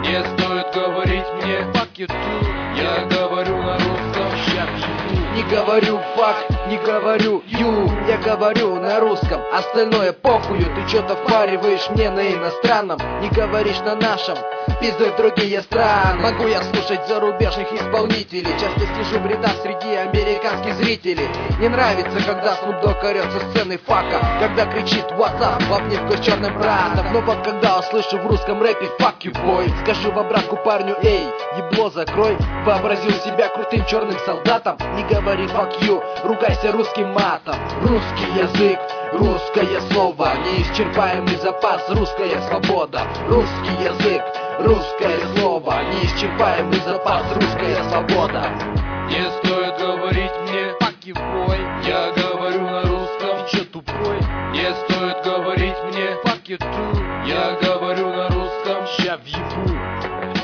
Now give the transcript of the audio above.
Не стоит говорить мне fuck you too. Я говорю на русском, ща въебу. Не говорю fuck, не говорю you. Я говорю на русском, остальное похую. Ты что-то впариваешь мне на иностранном, не говоришь на нашем, пиздуй в другие страны. Могу я слушать зарубежных исполнителей, часто сижу в рядах среди американских зрителей. Не нравится, когда Snoop Dogg орёт со сцены фака, когда кричит what's up в обнимку с черным братом. Но вот когда услышу в русском рэпе fuck you boy, скажу в обратку парню эй, ебло закрой. Вообразил себя крутым черным солдатом. Не говори fuck you, ругайся русским матом. Русский язык, русское слово, неисчерпаемый запас, русская свобода. Русский язык, русское слово, неисчерпаемый запас, русская свобода. Не стоит говорить мне fuck you boy. Я говорю на русском. Ты чё тупой? Не стоит говорить мне Fuck you too. Я говорю на русском. Ща въебу.